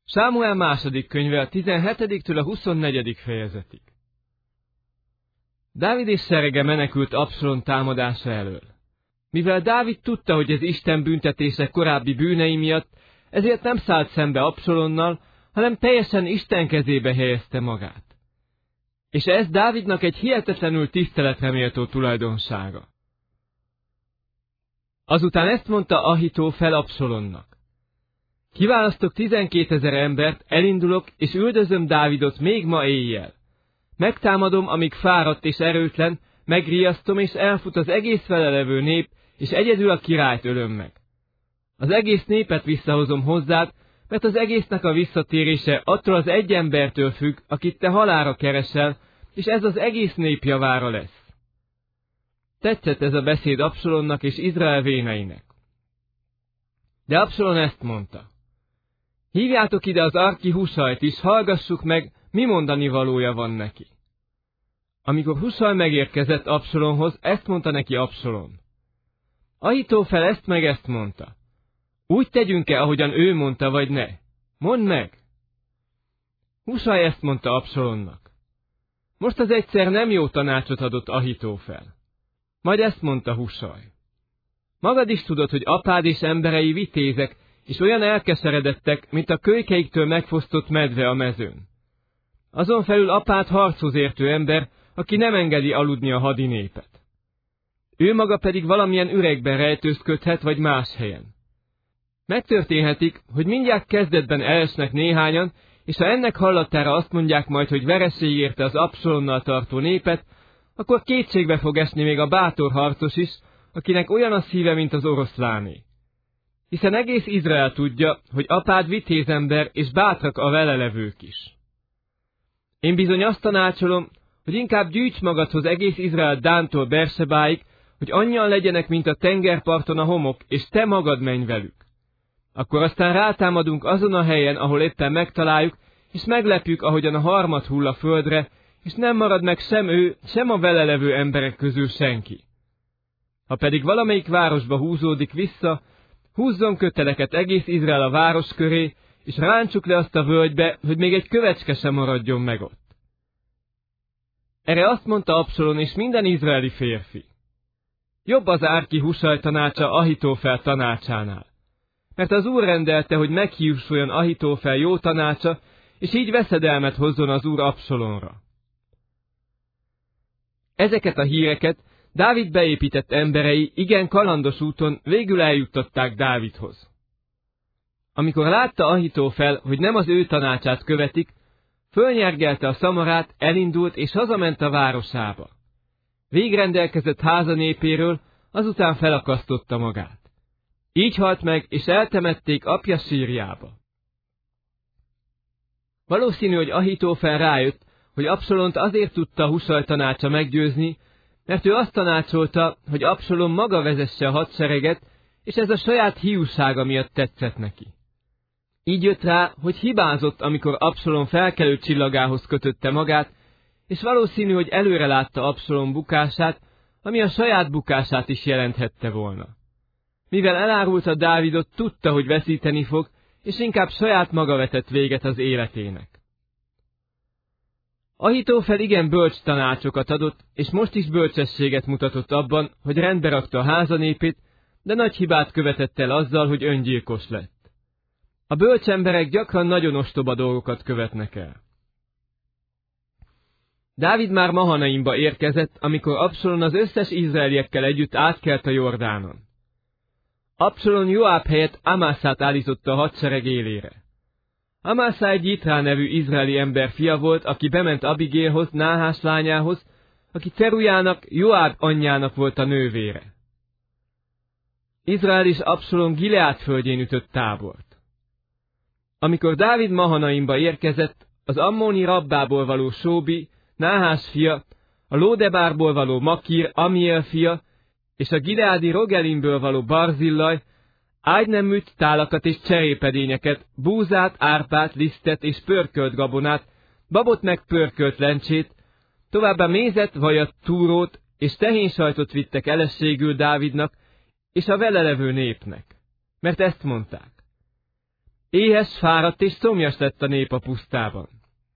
Sámuel második könyve a 17-től a 24. fejezetig. Dávid és serege menekült Absalom támadása elől. Mivel Dávid tudta, hogy ez Isten büntetése korábbi bűnei miatt, ezért nem szállt szembe Absalomnal, hanem teljesen Isten kezébe helyezte magát. És ez Dávidnak egy hihetetlenül tiszteletre méltó tulajdonsága. Azután ezt mondta Ahitófel Absalomnak: kiválasztok 12 000 embert, elindulok, és üldözöm Dávidot még ma éjjel. Megtámadom, amíg fáradt és erőtlen, megriasztom, és elfut az egész vele levő nép, és egyedül a királyt ölöm meg. Az egész népet visszahozom hozzád, mert az egésznek a visszatérése attól az egy embertől függ, akit te halálra keresel, és ez az egész nép javára lesz. Tetszett ez a beszéd Absalomnak és Izrael véneinek. De Absalom ezt mondta: hívjátok ide az arki Husajt is, hallgassuk meg, mi mondani valója van neki. Amikor Husaj megérkezett Absalomhoz, ezt mondta neki Absalom: Ahitófel ezt meg ezt mondta. Úgy tegyünk-e, ahogyan ő mondta, vagy ne? Mondd meg! Husaj ezt mondta Absalomnak: most az egyszer nem jó tanácsot adott Ahitófel. Majd ezt mondta Husaj: magad is tudod, hogy apád és emberei vitézek, és olyan elkeseredettek, mint a kölykeiktől megfosztott medve a mezőn. Azon felül apád harchoz értő ember, aki nem engedi aludni a hadinépet. Ő maga pedig valamilyen üregben rejtőzködhet, vagy más helyen. Megtörténhetik, hogy mindjárt kezdetben elesnek néhányan, és ha ennek hallatára azt mondják majd, hogy vereség érte az Absalomnal tartó népet, akkor kétségbe fog esni még a bátor harcos is, akinek olyan a szíve, mint az oroszláné. Hiszen egész Izrael tudja, hogy apád vitézember, és bátrak a vele levők is. Én bizony azt tanácsolom, hogy inkább gyűjts magadhoz egész Izrael Dántól Bersebáig, hogy annyian legyenek, mint a tengerparton a homok, és te magad menj velük. Akkor aztán rátámadunk azon a helyen, ahol éppen megtaláljuk, és meglepjük, ahogyan a harmat hull a földre, és nem marad meg sem ő, sem a vele levő emberek közül senki. Ha pedig valamelyik városba húzódik vissza, húzzon köteleket egész Izrael a város köré, és rántsuk le azt a völgybe, hogy még egy kövecske sem maradjon meg ott. Erre azt mondta Absalom és minden izraeli férfi: jobb az árki Husaj tanácsa Ahitófel tanácsánál. Mert az Úr rendelte, hogy meghívsuljon Ahitófel jó tanácsa, és így veszedelmet hozzon az Úr Absalomra. Ezeket a híreket Dávid beépített emberei igen kalandos úton végül eljuttatták Dávidhoz. Amikor látta Ahitófel, hogy nem az ő tanácsát követik, fölnyergelte a szamarát, elindult és hazament a városába. Végrendelkezett háza népéről, azután felakasztotta magát. Így halt meg, és eltemették apja sírjába. Valószínű, hogy Ahitófel rájött, hogy Absalont azért tudta Husaj tanácsa meggyőzni, mert ő azt tanácsolta, hogy Absalom maga vezesse a hadsereget, és ez a saját hiúsága miatt tetszett neki. Így jött rá, hogy hibázott, amikor Absalom felkelő csillagához kötötte magát, és valószínű, hogy előre látta Absalom bukását, ami a saját bukását is jelenthette volna. Mivel elárulta Dávidot, tudta, hogy veszíteni fog, és inkább saját maga vetett véget az életének. Ahitófel igen bölcs tanácsokat adott, és most is bölcsességet mutatott abban, hogy rendbe rakta a háza népét, de nagy hibát követett el azzal, hogy öngyilkos lett. A bölcs emberek gyakran nagyon ostoba dolgokat követnek el. Dávid már Mahanaimba érkezett, amikor Absalom az összes izraeliekkel együtt átkelt a Jordánon. Absalom Joáb helyett Amászát állította a hadsereg élére. Amászá egy Jitrá nevű izraeli ember fia volt, aki bement Abigélhoz, Náhás lányához, aki Cerujának, Joáb anyjának volt a nővére. Izrael és Absalom Gileád földjén ütött tábort. Amikor Dávid Mahanaimba érkezett, az ammóni Rabbából való Sóbi, Náhás fia, a Lódebárból való Makír, Amiel fia, és a gileádi Rogelimből való Barzillaj, ágyneműt, tálakat és cserépedényeket, búzát, árpát, lisztet és pörkölt gabonát, babot meg pörkölt lencsét, továbbá mézet, vajat, túrót és tehénsajtot vittek elességül Dávidnak és a vele levő népnek. Mert ezt mondták: Éhes, fáradt és szomjas lett a nép a pusztában.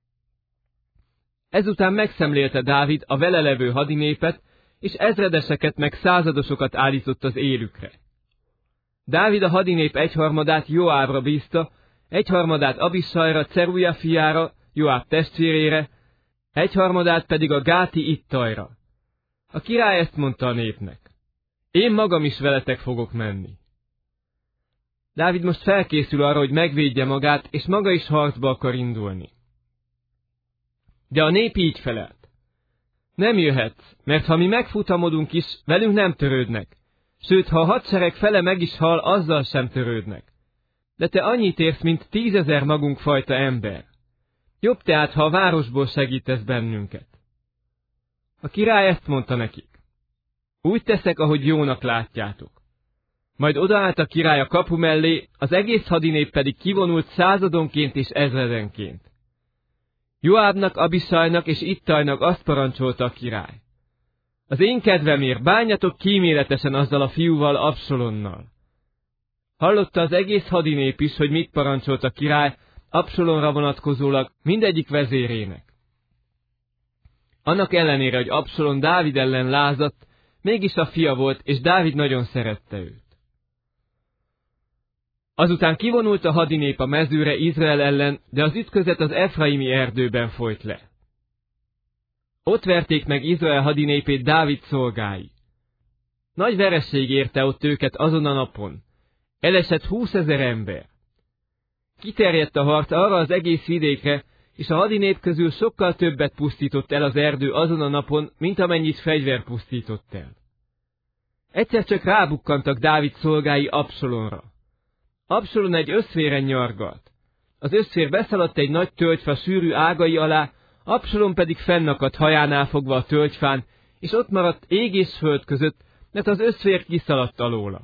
Ezután megszemlélte Dávid a vele levő hadinépet, és ezredeseket meg századosokat állított az élükre. Dávid a hadinép egyharmadát Joábra bízta, egyharmadát Abisajra, Cerúja fiára, Joáb testvérére, egyharmadát pedig a gáti Ittajra. A király ezt mondta a népnek: én magam is veletek fogok menni. Dávid most felkészül arra, hogy megvédje magát, és maga is harcba akar indulni. De a nép így felelt: nem jöhetsz, mert ha mi megfutamodunk is, velünk nem törődnek, sőt, ha a hadsereg fele meg is hal, azzal sem törődnek. De te annyit érsz, mint 10 000 magunk fajta ember. Jobb tehát, ha a városból segítesz bennünket. A király ezt mondta nekik: úgy teszek, ahogy jónak látjátok. Majd odaállt a király a kapu mellé, az egész hadinép pedig kivonult századonként és ezredenként. Joábnak, Abisajnak és Ittajnak azt parancsolta a király: az én kedvemért bánjatok kíméletesen azzal a fiúval, Absalonnal. Hallotta az egész hadinép is, hogy mit parancsolt a király Absalonra vonatkozólag mindegyik vezérének. Annak ellenére, hogy Absalon Dávid ellen lázadt, mégis a fia volt, és Dávid nagyon szerette őt. Azután kivonult a hadinép a mezőre Izrael ellen, de az ütközet az Efraimi erdőben folyt le. Ott verték meg Izrael hadinépét Dávid szolgái. Nagy veresség érte ott őket azon a napon. Elesett 20 000 ember. Kiterjedt a harc arra az egész vidékre, és a hadinép közül sokkal többet pusztított el az erdő azon a napon, mint amennyit fegyver pusztított el. Egyszer csak rábukkantak Dávid szolgái Absalonra. Absalon egy öszvéren nyargalt. Az öszvér beszaladt egy nagy tölgyfa sűrű ágai alá, Absalon pedig fennakadt hajánál fogva a tölgyfán, és ott maradt ég és föld között, mert az öszvér kiszaladt alóla.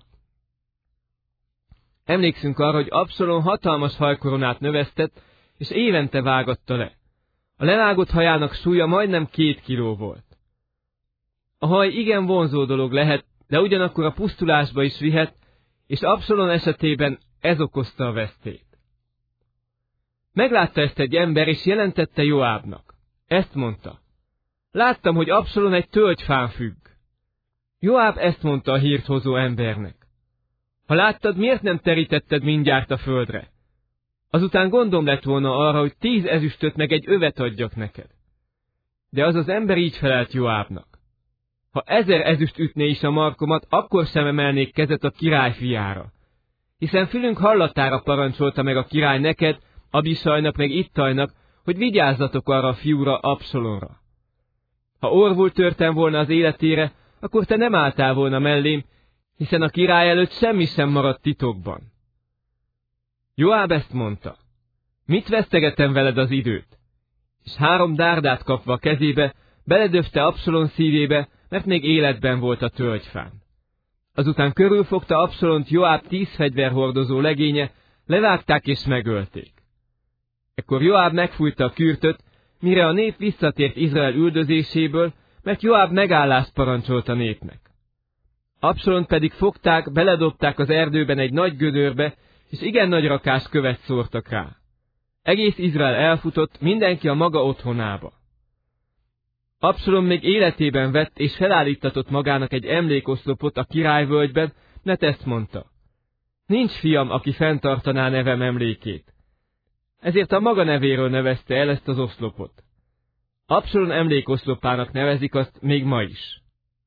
Emlékszünk arra, hogy Absalon hatalmas hajkoronát növesztett, és évente vágatta le. A levágott hajának súlya majdnem 2 kiló volt. A haj igen vonzó dolog lehet, de ugyanakkor a pusztulásba is vihet, és Absalon esetében ez okozta a vesztét. Meglátta ezt egy ember, és jelentette Joábnak. Ezt mondta: láttam, hogy Absalon egy tölgyfán függ. Joáb ezt mondta a hírt hozó embernek: ha láttad, miért nem terítetted mindjárt a földre? Azután gondom lett volna arra, hogy 10 ezüstöt meg egy övet adjak neked. De az az ember így felelt Joábnak: ha 1000 ezüst ütné is a markomat, akkor sem emelnék kezet a király fiára. Hiszen fülünk hallatára parancsolta meg a király neked, Abisajnak meg Ittajnak, hogy vigyázzatok arra a fiúra, Absalonra. Ha orvul törtem volna az életére, akkor te nem álltál volna mellém, hiszen a király előtt semmi sem maradt titokban. Joáb ezt mondta: mit vesztegetem veled az időt? És 3 dárdát kapva a kezébe, beledöfte Absalon szívébe, mert még életben volt a tölgyfán. Azután körülfogta Absalont Joáb 10 fegyverhordozó legénye, levágták és megölték. Ekkor Joáb megfújta a kürtöt, mire a nép visszatért Izrael üldözéséből, mert Joáb megállást parancsolt a népnek. Absalont pedig fogták, beledobták az erdőben egy nagy gödörbe, és igen nagy rakás követ szórtak rá. Egész Izrael elfutott, mindenki a maga otthonába. Absalom még életében vett és felállítatott magának egy emlékoszlopot a királyvölgyben, mert ezt mondta: nincs fiam, aki fenntartaná nevem emlékét. Ezért a maga nevéről nevezte el ezt az oszlopot. Absalom emlékoszlopának nevezik azt még ma is.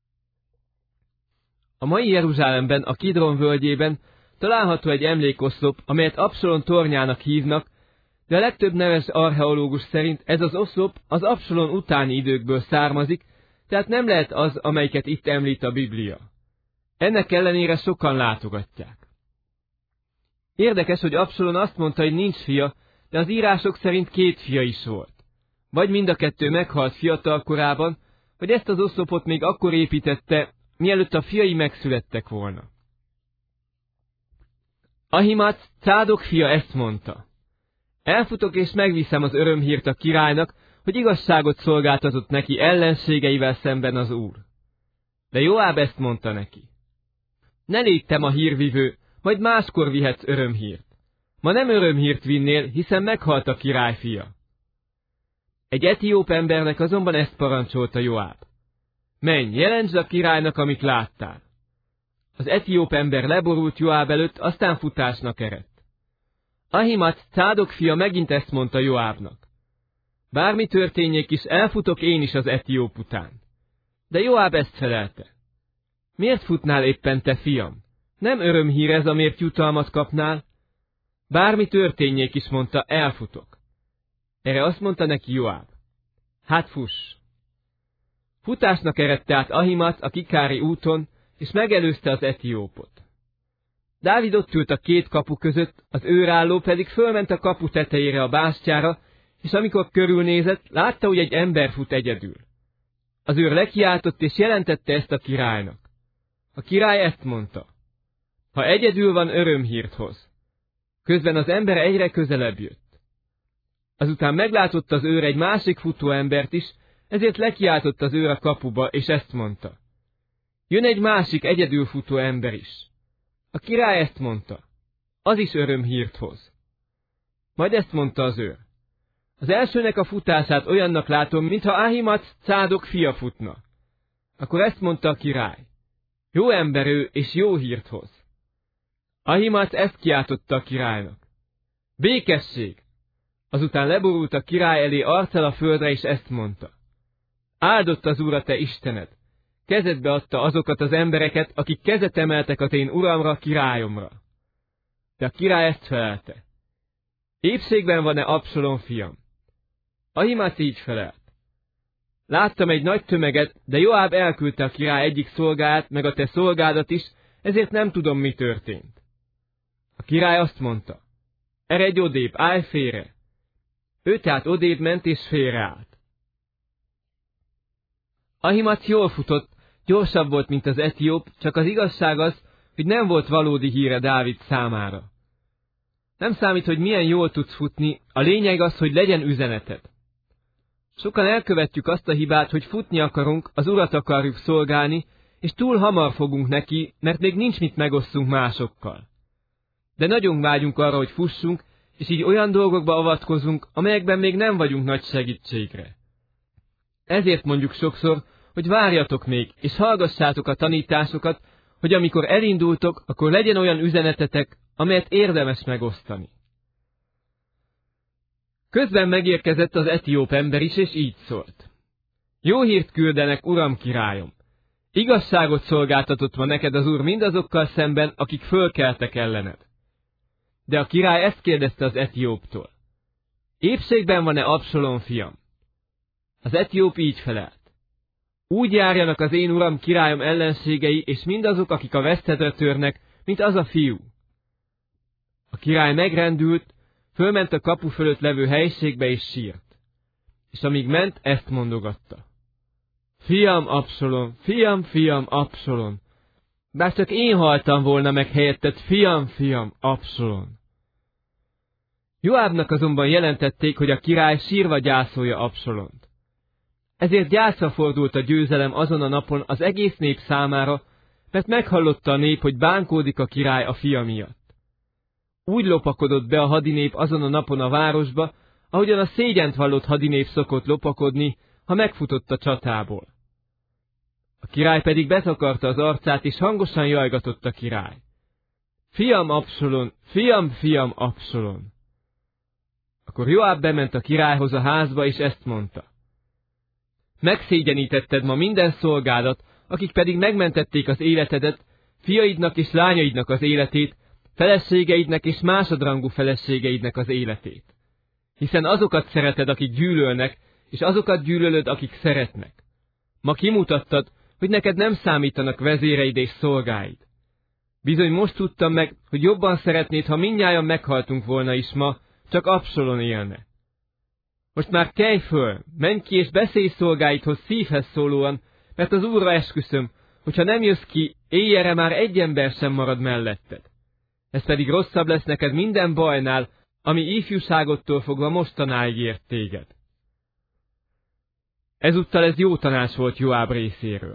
A mai Jeruzsálemben, a Kidron völgyében található egy emlékoszlop, amelyet Absalom tornyának hívnak, de a legtöbb neves archeológus szerint ez az oszlop az Absalom utáni időkből származik, tehát nem lehet az, amelyiket itt említ a Biblia. Ennek ellenére sokan látogatják. Érdekes, hogy Absalom azt mondta, hogy nincs fia, de az írások szerint 2 fia is volt. Vagy mind a 2 meghalt fiatal korában, vagy ezt az oszlopot még akkor építette, mielőtt a fiai megszülettek volna. Ahimác, Cádok fia ezt mondta: elfutok és megviszem az örömhírt a királynak, hogy igazságot szolgáltatott neki ellenségeivel szemben az Úr. De Joáb ezt mondta neki: ne légy te ma hírvivő, majd máskor vihetsz örömhírt. Ma nem örömhírt vinnél, hiszen meghalt a király fia. Egy etióp embernek azonban ezt parancsolta Joáb. Menj, jelentsd a királynak, amit láttál. Az etióp ember leborult Joáb előtt, aztán futásnak eredt. Ahimac, Cádok fia megint ezt mondta Joábnak. Bármi történjék is, elfutok én is az etióp után. De Joáb ezt felelte. Miért futnál éppen, te fiam? Nem örömhír ez, amért jutalmat kapnál? Bármi történjék is, mondta, elfutok. Erre azt mondta neki Joáb. Hát fuss! Futásnak eredt át Ahimac a kikári úton, és megelőzte az etiópot. Dávid ott ült a két kapu között, az őrálló pedig fölment a kapu tetejére a bástyára, és amikor körülnézett, látta, hogy egy ember fut egyedül. Az őr lekiáltott, és jelentette ezt a királynak. A király ezt mondta. Ha egyedül van, örömhírt hoz. Közben az ember egyre közelebb jött. Azután meglátott az őr egy másik futó embert is, ezért lekiáltott az őr a kapuba, és ezt mondta. Jön egy másik egyedül futó ember is. A király ezt mondta. Az is örömhírt hoz. Majd ezt mondta az őr. Az elsőnek a futását olyannak látom, mintha Ahimac, Cádok fia futna. Akkor ezt mondta a király. Jó ember ő, és jó hírt hoz. Ahimac ezt kiáltotta a királynak. Békesség! Azután leborult a király elé arccal a földre, és ezt mondta. Áldott az Úr a te Istened! Kezedbe adta azokat az embereket, akik kezet emeltek az én uramra, királyomra. De a király ezt felelte. Épségben van-e Absalom fiam? Ahimac így felelt. Láttam egy nagy tömeget, de Joáb elküldte a király egyik szolgáját, meg a te szolgádat is, ezért nem tudom, mi történt. A király azt mondta. Eredj odébb, állj félre! Ő tehát odébb ment és félreállt. Ahimac jól futott, gyorsabb volt, mint az etióp, csak az igazság az, hogy nem volt valódi híre Dávid számára. Nem számít, hogy milyen jól tudsz futni, a lényeg az, hogy legyen üzeneted. Sokan elkövetjük azt a hibát, hogy futni akarunk, az Urat akarjuk szolgálni, és túl hamar fogunk neki, mert még nincs mit megosszunk másokkal. De nagyon vágyunk arra, hogy fussunk, és így olyan dolgokba avatkozunk, amelyekben még nem vagyunk nagy segítségre. Ezért mondjuk sokszor, hogy várjatok még, és hallgassátok a tanításokat, hogy amikor elindultok, akkor legyen olyan üzenetetek, amelyet érdemes megosztani. Közben megérkezett az etióp ember is, és így szólt. Jó hírt küldenek, uram királyom! Igazságot szolgáltatott ma neked az Úr mindazokkal szemben, akik fölkeltek ellened. De a király ezt kérdezte az etióptól. Épségben van-e Absalom fiam? Az etióp így felelt. Úgy járjanak az én uram királyom ellenségei, és mindazok, akik a vesztedre törnek, mint az a fiú. A király megrendült, fölment a kapu fölött levő helyiségbe, és sírt. És amíg ment, ezt mondogatta. Fiam Absalom, fiam Absalom! Bár csak én haltam volna meg helyetted, fiam Absalom! Joábnak azonban jelentették, hogy a király sírva gyászolja Absalont. Ezért gyászra fordult a győzelem azon a napon az egész nép számára, mert meghallotta a nép, hogy bánkódik a király a fia miatt. Úgy lopakodott be a hadinép azon a napon a városba, ahogyan a szégyent vallott hadinép szokott lopakodni, ha megfutott a csatából. A király pedig betakarta az arcát, és hangosan jajgatott a király. Fiam Absalom, fiam Absalom! Akkor Joáb bement a királyhoz a házba, és ezt mondta. Megszégyenítetted ma minden szolgádat, akik pedig megmentették az életedet, fiaidnak és lányaidnak az életét, feleségeidnek és másodrangú feleségeidnek az életét. Hiszen azokat szereted, akik gyűlölnek, és azokat gyűlölöd, akik szeretnek. Ma kimutattad, hogy neked nem számítanak vezéreid és szolgáid. Bizony most tudtam meg, hogy jobban szeretnéd, ha mindnyájan meghaltunk volna is ma, csak Absalom élne. Most már kelj föl, menj ki és beszélj szolgáidhoz szívhez szólóan, mert az Úrra esküszöm, hogyha nem jössz ki, éjjelre már egy ember sem marad melletted. Ez pedig rosszabb lesz neked minden bajnál, ami ifjúságodtól fogva mostanáig ért téged. Ezúttal ez jó tanács volt Joáb részéről.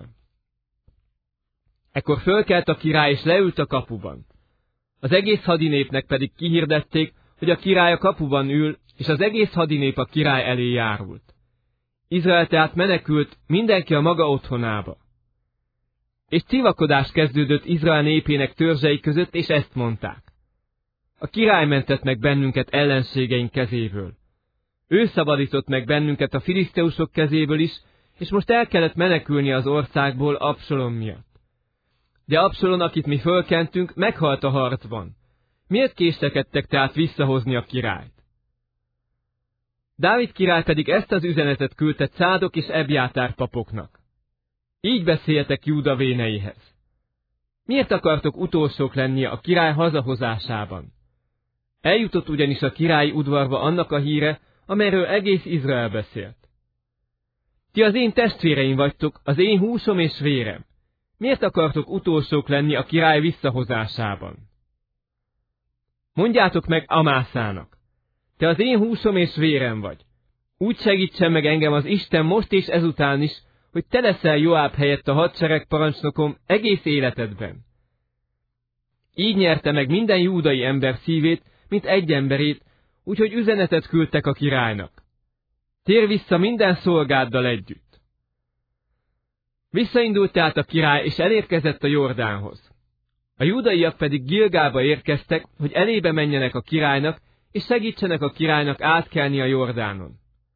Ekkor fölkelt a király, és leült a kapuban. Az egész hadinépnek pedig kihirdették, hogy a király a kapuban ül, és az egész hadinép a király elé járult. Izrael tehát menekült, mindenki a maga otthonába. És civakodás kezdődött Izrael népének törzsei között, és ezt mondták: a király mentett meg bennünket ellenségeink kezéből. Ő szabadított meg bennünket a filiszteusok kezéből is, és most el kellett menekülni az országból Absalom miatt. De Absalom, akit mi fölkentünk, meghalt a harcban. Miért késlekedtek tehát visszahozni a királyt? Dávid király pedig ezt az üzenetet küldte Cádok és Ebjátár papoknak: így beszéltek Júda véneihez. Miért akartok utolsók lenni a király hazahozásában? Eljutott ugyanis a királyi udvarba annak a híre, amelyről egész Izrael beszélt. Ti az én testvéreim vagytok, az én húsom és vérem. Miért akartok utolsók lenni a király visszahozásában? Mondjátok meg Amászának: te az én húsom és vérem vagy. Úgy segítsen meg engem az Isten most és ezután is, hogy te leszel Joáb helyett a hadsereg parancsnokom egész életedben. Így nyerte meg minden júdai ember szívét, mint egy emberét, úgyhogy üzenetet küldtek a királynak: térj vissza minden szolgáddal együtt. Visszaindult tehát a király, és elérkezett a Jordánhoz. A júdaiak pedig Gilgálba érkeztek, hogy elébe menjenek a királynak, és segítsenek a királynak átkelni a Jordánon.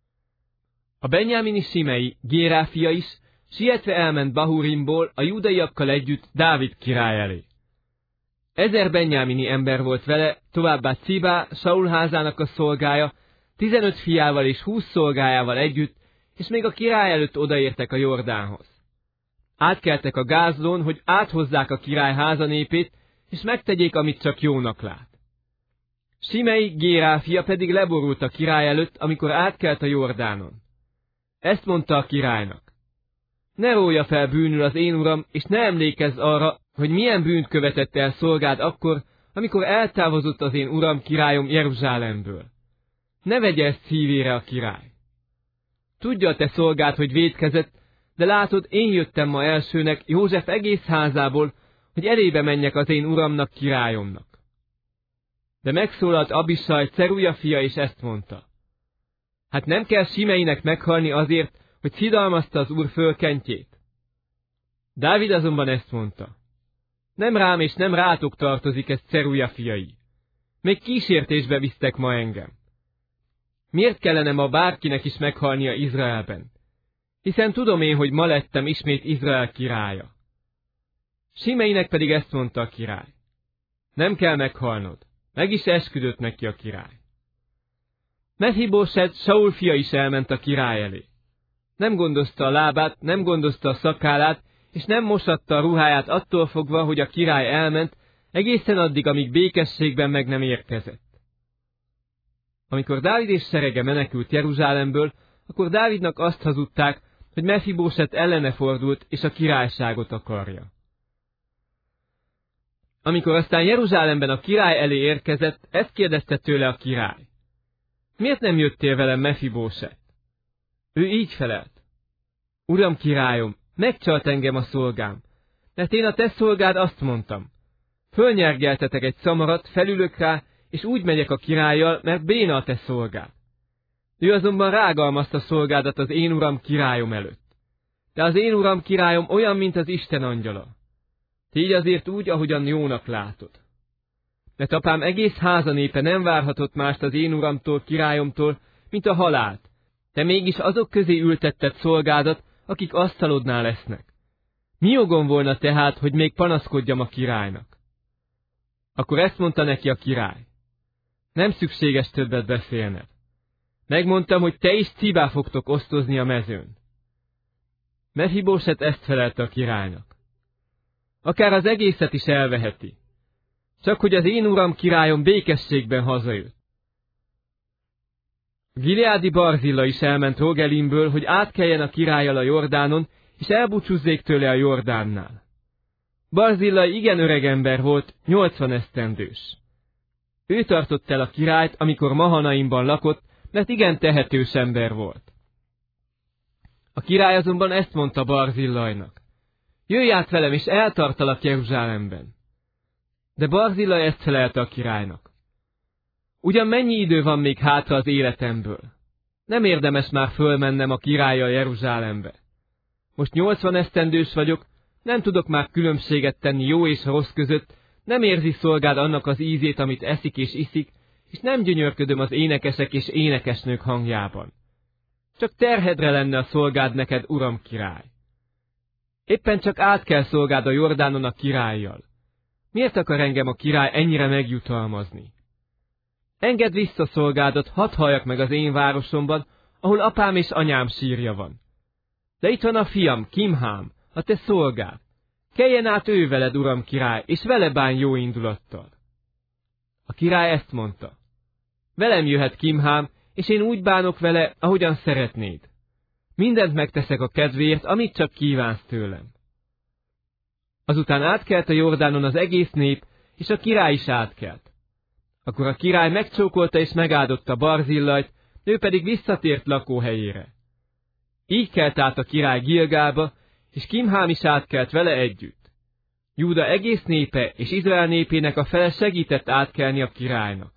A benjámini Simei, Gérá fia is, sietve elment Bahurimból a júdaiakkal együtt Dávid király elé. 1000 benjámini ember volt vele, továbbá Cibá, Saul házának a szolgája, 15 fiával és 20 szolgájával együtt, és még a király előtt odaértek a Jordánhoz. Átkeltek a Gázlón, hogy áthozzák a király háza népét, és megtegyék, amit csak jónak lát. Simei, Gérá fia pedig leborult a király előtt, amikor átkelt a Jordánon. Ezt mondta a királynak: ne rója fel bűnül az én uram, és ne emlékezz arra, hogy milyen bűnt követett el szolgád akkor, amikor eltávozott az én uram királyom Jeruzsálemből. Ne vegye ezt szívére a király. Tudja a te szolgád, hogy vétkezett, de látod, én jöttem ma elsőnek József egész házából, hogy elébe menjek az én uramnak, királyomnak. De megszólalt Abisaj, Ceruja fia, és ezt mondta: hát nem kell Simeinek meghalni azért, hogy szidalmazta az úr fölkentjét. Dávid azonban ezt mondta: nem rám és nem rátok tartozik ez, Ceruja fiai. Még kísértésbe visztek ma engem. Miért kellene ma bárkinek is meghalnia Izraelben? Hiszen tudom én, hogy ma lettem ismét Izrael királya. Simeinek pedig ezt mondta a király: nem kell meghalnod. Meg is esküdött neki a király. Mefibóset, Saul fia is elment a király elé. Nem gondozta a lábát, nem gondozta a szakállát, és nem mosatta a ruháját attól fogva, hogy a király elment, egészen addig, amíg békességben meg nem érkezett. Amikor Dávid és serege menekült Jeruzsálemből, akkor Dávidnak azt hazudták, hogy Mefibóset ellene fordult, és a királyságot akarja. Amikor aztán Jeruzsálemben a király elé érkezett, ezt kérdezte tőle a király: miért nem jöttél velem, Mefibóset? Ő így felelt: uram királyom, megcsalt engem a szolgám, mert én a te szolgád azt mondtam: fölnyergeltetek egy szamarat, felülök rá, és úgy megyek a királlyal, mert béna a te szolgád. Ő azonban rágalmazta szolgádat az én uram királyom előtt. De az én uram királyom olyan, mint az Isten angyala. Így azért úgy, ahogyan jónak látod. Mert apám egész háza népe nem várhatott mást az én uramtól, királyomtól, mint a halált. Te mégis azok közé ültetted szolgádat, akik asztalodnál lesznek. Mi jogom volna tehát, hogy még panaszkodjam a királynak? Akkor ezt mondta neki a király: nem szükséges többet beszélned. Megmondtam, hogy te és Cibá fogtok osztozni a mezőn. Mefibóset ezt felelte a királynak: akár az egészet is elveheti, csak hogy az én uram királyom békességben hazajött. Gileádi Barzilla is elment Rogelimből, hogy átkeljen a királlyal a Jordánon, és elbúcsúzzék tőle a Jordánnál. Barzilla igen öreg ember volt, 80 esztendős. Ő tartott el a királyt, amikor Mahanaimban lakott, mert igen tehetős ember volt. A király azonban ezt mondta Barzillainak: jöjj át velem, és eltartalak Jeruzsálemben. De Barzillai ezt felelte a királynak: ugyan mennyi idő van még hátra az életemből? Nem érdemes már fölmennem a királlyal Jeruzsálembe. Most 80 esztendős vagyok, nem tudok már különbséget tenni jó és rossz között, nem érzi szolgád annak az ízét, amit eszik és iszik, és nem gyönyörködöm az énekesek és énekesnők hangjában. Csak terhedre lenne a szolgád neked, uram király. Éppen csak át kell szolgád a Jordánon a királlyal. Miért akar engem a király ennyire megjutalmazni? Engedd vissza szolgádat, hadd halljak meg az én városomban, ahol apám és anyám sírja van. De itt van a fiam, Kimhám, a te szolgád. Keljen át ő veled, uram király, és vele bánj jó indulattal. A király ezt mondta. Velem jöhet Kimhám, és én úgy bánok vele, ahogyan szeretnéd. Mindent megteszek a kedvéért, amit csak kívánsz tőlem. Azután átkelt a Jordánon az egész nép, és a király is átkelt. Akkor a király megcsókolta és megáldotta Barzillait, ő pedig visszatért lakóhelyére. Így kelt át a király Gilgálba, és Kimhám is átkelt vele együtt. Júda egész népe és Izrael népének a fele segített átkelni a királynak.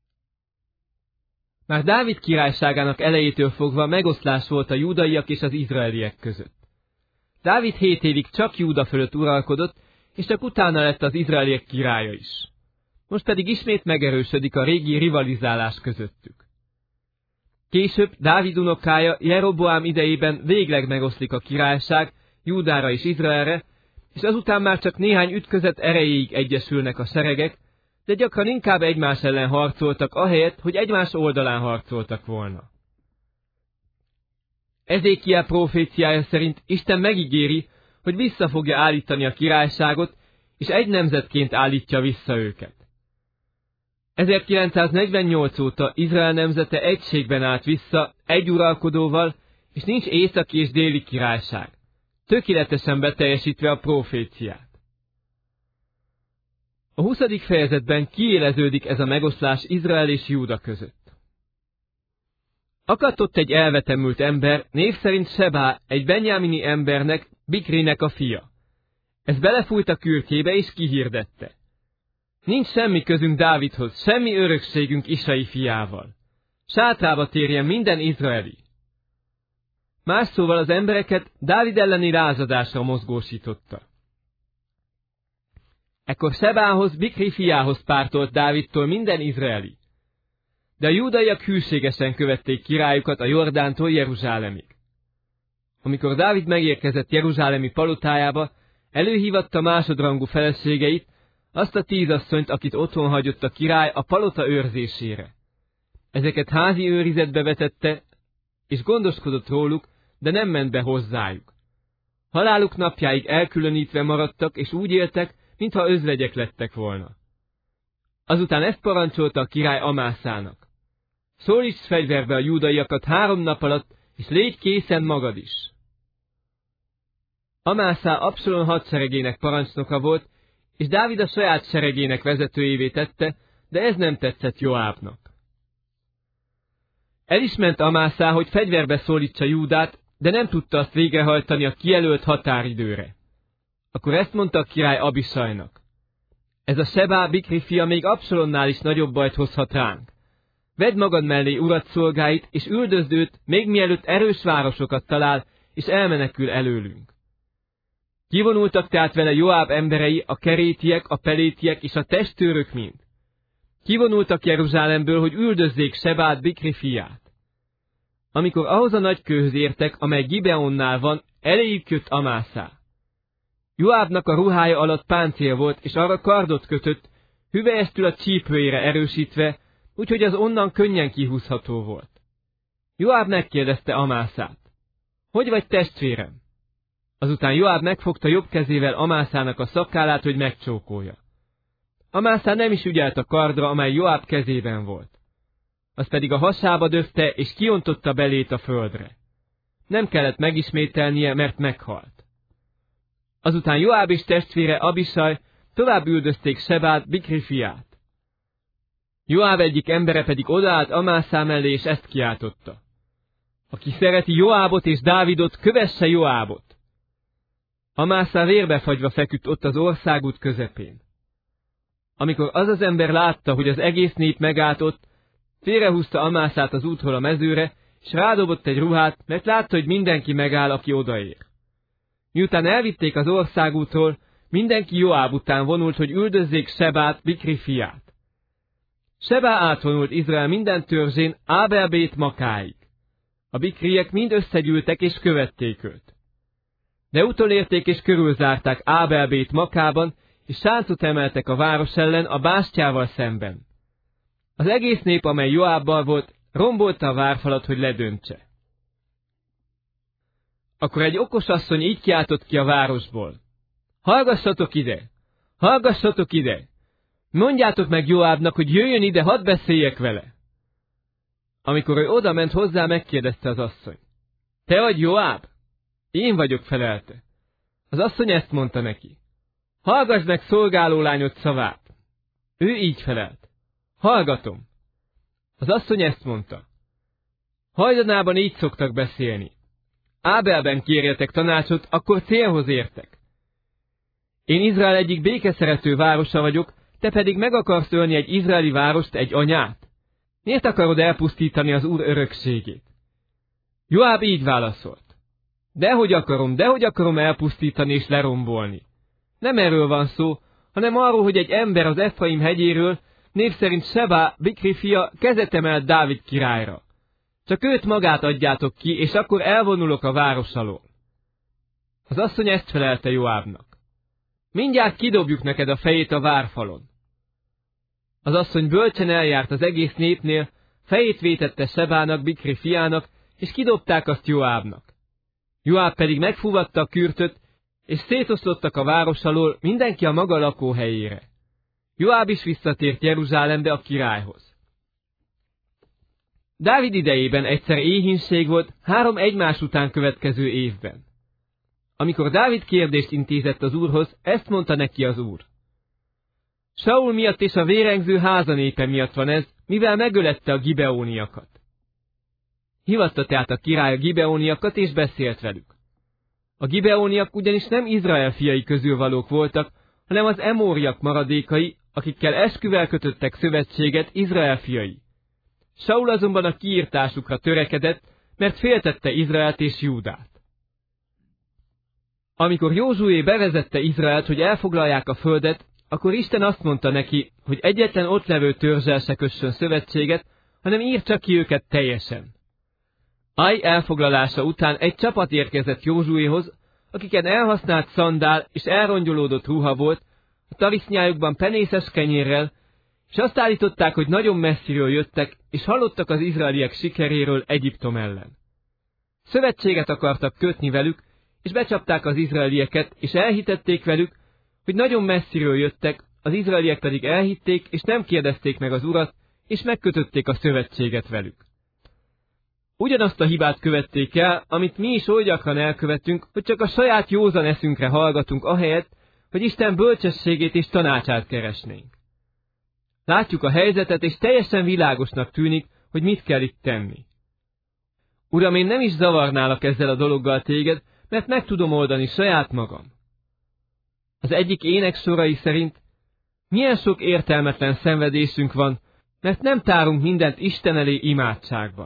Már Dávid királyságának elejétől fogva megoszlás volt a júdaiak és az izraeliek között. Dávid 7 évig csak Júda fölött uralkodott, és csak utána lett az izraeliek királya is. Most pedig ismét megerősödik a régi rivalizálás közöttük. Később Dávid unokája Jeroboám idejében végleg megoszlik a királyság Júdára és Izraelre, és azután már csak néhány ütközet erejéig egyesülnek a seregek, de gyakran inkább egymás ellen harcoltak, ahelyett, hogy egymás oldalán harcoltak volna. Ezékiel proféciája szerint Isten megígéri, hogy vissza fogja állítani a királyságot, és egy nemzetként állítja vissza őket. 1948 óta Izrael nemzete egységben állt vissza, egy uralkodóval, és nincs északi és déli királyság, tökéletesen beteljesítve a proféciát. A 20. fejezetben kiéleződik ez a megoszlás Izrael és Júda között. Akadt ott egy elvetemült ember, név szerint Sebá, egy benjámini embernek, Bikrinek a fia. Ez belefújt a kürtjébe és kihirdette. Nincs semmi közünk Dávidhoz, semmi örökségünk Isai fiával. Sátrába térjen minden izraeli. Más szóval az embereket Dávid elleni lázadásra mozgósította. Ekkor Sebához, Bikri fiához pártolt Dávidtól minden izraeli. De a júdaiak hűségesen követték királyukat a Jordántól Jeruzsálemig. Amikor Dávid megérkezett Jeruzsálemi palotájába, előhívatta másodrangú feleségeit, azt a 10 asszonyt, akit otthon hagyott a király a palota őrzésére. Ezeket házi őrizetbe vetette, és gondoskodott róluk, de nem ment be hozzájuk. Haláluk napjáig elkülönítve maradtak, és úgy éltek, mintha özvegyek lettek volna. Azután ezt parancsolta a király Amászának. Szólíts fegyverbe a júdaiakat 3 nap alatt, és légy készen magad is. Amászá Absalom hadseregének parancsnoka volt, és Dávid a saját seregének vezetőjévé tette, de ez nem tetszett Joábnak. El is ment Amászá, hogy fegyverbe szólítsa Júdát, de nem tudta azt végrehajtani a kijelölt határidőre. Akkor ezt mondta a király Abisajnak. Ez a Sebá, Bikri fia még Absalomnál is nagyobb bajt hozhat ránk. Vedd magad mellé urat szolgáit, és üldözd őt, még mielőtt erős városokat talál, és elmenekül előlünk. Kivonultak tehát vele Joáb emberei, a kerétiek, a pelétiek és a testőrök mind. Kivonultak Jeruzsálemből, hogy üldözzék Sebát, Bikri fiát. Amikor ahhoz a nagy kőhöz értek, amely Gibeonnál van, eléjük jött Amászá. Joábnak a ruhája alatt páncél volt, és arra kardot kötött, hüvelyestül a csípőjére erősítve, úgyhogy az onnan könnyen kihúzható volt. Joáb megkérdezte Amászát. Hogy vagy, testvérem? Azután Joáb megfogta jobb kezével Amászának a szakállát, hogy megcsókolja. Amászá nem is ügyelt a kardra, amely Joáb kezében volt. Az pedig a hasába döfte, és kiontotta belét a földre. Nem kellett megismételnie, mert meghalt. Azután Joáb és testvére Abisaj tovább üldözték Sebát, Bikri fiát. Joáb egyik embere pedig odaállt Amászá mellé, és ezt kiáltotta. Aki szereti Joábot és Dávidot, kövesse Joábot. Amászá vérbefagyva feküdt ott az országút közepén. Amikor az az ember látta, hogy az egész nép megállt ott, félrehúzta Amászát az útról a mezőre, és rádobott egy ruhát, mert látta, hogy mindenki megáll, aki odaér. Miután elvitték az országútról, mindenki Joáb után vonult, hogy üldözzék Sebát, Bikri fiát. Seba átvonult Izrael minden törzsén Ábel-bét Makáig. A bikriek mind összegyűltek és követték őt. De utolérték és körülzárták Ábel-bét Makában, és sáncot emeltek a város ellen a bástyával szemben. Az egész nép, amely Joábbal volt, rombolta a várfalat, hogy ledöntse. Akkor egy okos asszony így kiáltott ki a városból: Hallgassatok ide! Hallgassatok ide! Mondjátok meg Joábnak, hogy jöjjön ide, hadd beszéljek vele! Amikor ő oda ment hozzá, megkérdezte az asszony: Te vagy Joáb? Én vagyok, felelte. Az asszony ezt mondta neki: Hallgass meg szolgálólányod szavát! Ő így felelt: Hallgatom. Az asszony ezt mondta: Hajdanában így szoktak beszélni. Ábelben kérjetek tanácsot, akkor célhoz értek. Én Izrael egyik békeszerető városa vagyok, te pedig meg akarsz ölni egy izraeli várost, egy anyát? Miért akarod elpusztítani az Úr örökségét? Joáb így válaszolt: Dehogy akarom elpusztítani és lerombolni. Nem erről van szó, hanem arról, hogy egy ember az Efraim hegyéről, név szerint Seba, Bikri fia, kezet emelt Dávid királyra. Csak őt magát adjátok ki, és akkor elvonulok a város alól. Az asszony ezt felelte Joábnak: Mindjárt kidobjuk neked a fejét a várfalon. Az asszony bölcsen eljárt az egész népnél, fejét vétette Sebának, Bikri fiának, és kidobták azt Joábnak. Joáb pedig megfúvatta a kürtöt, és szétoszlottak a város alól mindenki a maga lakóhelyére. Joáb is visszatért Jeruzsálembe a királyhoz. Dávid idejében egyszer éhínség volt 3 egymás után következő évben. Amikor Dávid kérdést intézett az Úrhoz, ezt mondta neki az Úr: Saul miatt és a vérengző házanépe miatt van ez, mivel megölette a gibeóniakat. Hivatta tehát a király a gibeóniakat, és beszélt velük. A gibeóniak ugyanis nem Izrael fiai közül valók voltak, hanem az emóriak maradékai, akikkel esküvel kötöttek szövetséget Izrael fiai. Saul azonban a kiirtásukra törekedett, mert féltette Izraelt és Júdát. Amikor Józsué bevezette Izraelt, hogy elfoglalják a földet, akkor Isten azt mondta neki, hogy egyetlen ott levő törzsel se kössön szövetséget, hanem írtsa ki őket teljesen. Aj elfoglalása után egy csapat érkezett Józsuéhoz, akiken elhasznált szandál és elrongyolódott ruha volt, a tarisznyájukban penészes kenyérrel, és azt állították, hogy nagyon messziről jöttek, és hallottak az izraeliek sikeréről Egyiptom ellen. Szövetséget akartak kötni velük, és becsapták az izraelieket, és elhitették velük, hogy nagyon messziről jöttek, az izraeliek pedig elhitték, és nem kérdezték meg az Urat, és megkötötték a szövetséget velük. Ugyanazt a hibát követték el, amit mi is oly gyakran elkövetünk, hogy csak a saját józan eszünkre hallgatunk ahelyett, hogy Isten bölcsességét és tanácsát keresnénk. Látjuk a helyzetet, és teljesen világosnak tűnik, hogy mit kell itt tenni. Uram, én nem is zavarnálak ezzel a dologgal téged, mert meg tudom oldani saját magam. Az egyik ének sorai szerint: milyen sok értelmetlen szenvedésünk van, mert nem tárunk mindent Isten elé imádságban.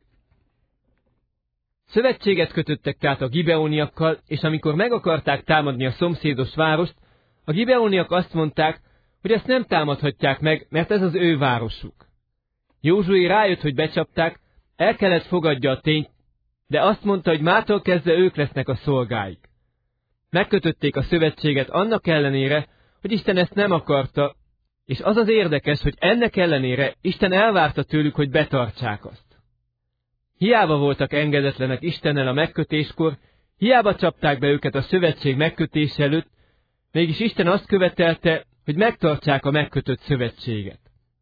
Szövetséget kötöttek tehát a gibeóniakkal, és amikor meg akarták támadni a szomszédos várost, a gibeóniak azt mondták, hogy ezt nem támadhatják meg, mert ez az ő városuk. Józsué rájött, hogy becsapták, el kellett fogadja a tényt, de azt mondta, hogy mától kezdve ők lesznek a szolgáik. Megkötötték a szövetséget annak ellenére, hogy Isten ezt nem akarta, és az az érdekes, hogy ennek ellenére Isten elvárta tőlük, hogy betartsák azt. Hiába voltak engedetlenek Istennel a megkötéskor, hiába csapták be őket a szövetség megkötése előtt, mégis Isten azt követelte, hogy megtartsák a megkötött szövetséget.